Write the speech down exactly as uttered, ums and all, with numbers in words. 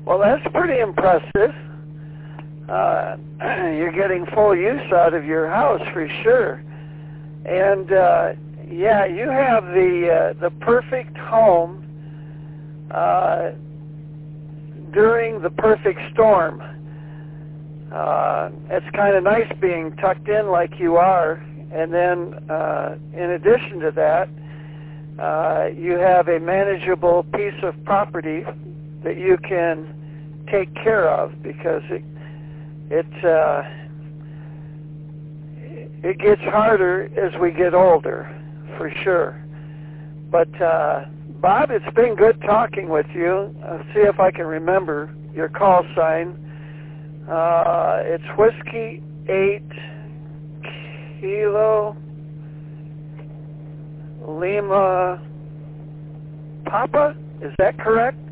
Well, that's pretty impressive. Uh, you're getting full use out of your house for sure. And uh, yeah, you have the uh, the perfect home uh, during the perfect storm. Uh, it's kind of nice being tucked in like you are, and then uh, in addition to that, uh, you have a manageable piece of property that you can take care of, because it it uh, it gets harder as we get older, for sure. But uh, Bob, it's been good talking with you. I'll see if I can remember your call sign. Uh, it's Whiskey eight Kilo Lima Papa. Is that correct?